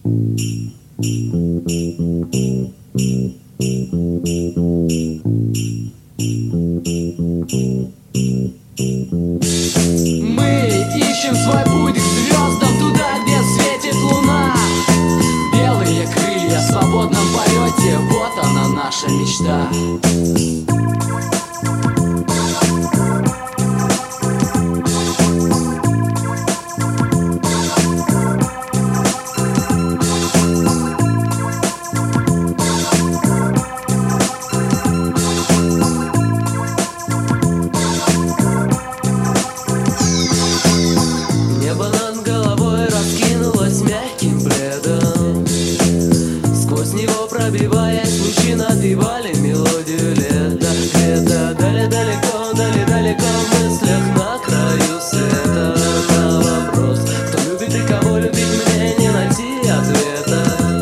ищем свой путь к звездам, туда, где светит луна. Белые крылья в свободном полете, вот она наша мечта. Небо над головой раскинулось мягким пледом. Сквозь него пробиваясь, лучи напевали мелодию лета. Где-то далеко, далеко в мыслях на краю света. На вопрос, кто любит и кого любить, мне не найти ответа.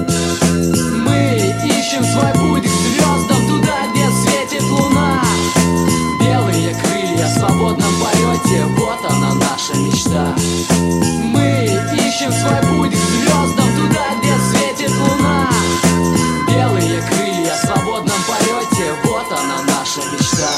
Мы ищем свой путь к звездам, туда, где светит луна. Белые крылья в свободном полете, вот она наша мечта. Мы ищем свой путь к звездам, туда, где светит луна. Белые крылья в свободном полете, вот она наша мечта.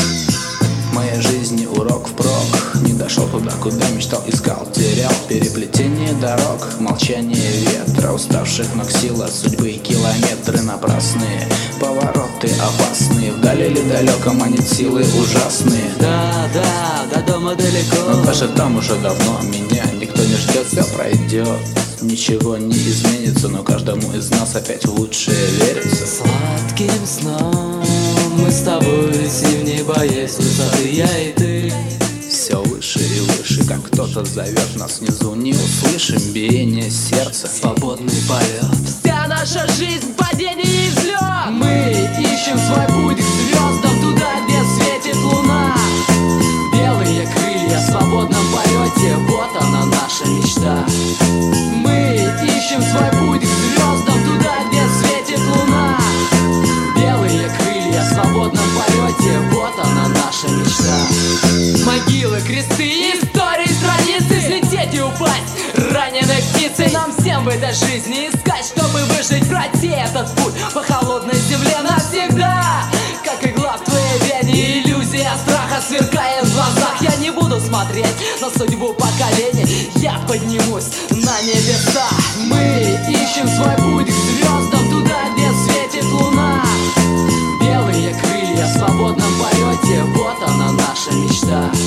В моей жизни урок впрок. Не дошел туда, куда мечтал, искал, терял. Переплетение дорог, молчание ветра, уставших ног сила судьбы, километры напрасные, повороты опасные. Вдали или далеком манит силы ужасные. Да, до дома далеко. Но даже там уже давно меня никто не ждет, все пройдет. Ничего не изменится, но каждому из нас опять в лучшее верится. Сладким сном мы с тобой летим, не боясь высоты, я и ты. Все выше и выше, как кто-то зовет нас внизу. Не услышим биение сердца, Свободный полет. Вся наша жизнь падение и взлет. Мы ищем свой путь к звездам, туда, где светит луна. Белые крылья в свободном полете, вот она наша мечта. Мы ищем свой путь к звездам, туда, где светит луна. Белые крылья в свободном полете, вот она наша мечта. Могилы, кресты, истории, страницы, взлететь и упасть раненой птицей. Нам всем в этой жизни искать, чтобы выжить, пройти этот путь по холодной земле навсегда. Как игла в твоей вене, иллюзия страха сверкает в глазах. Я не буду смотреть на судьбу поколений, я поднимусь на небеса. Мы ищем свой путь к звездам, туда, где светит луна. Белые крылья в свободном полете, вот она наша мечта.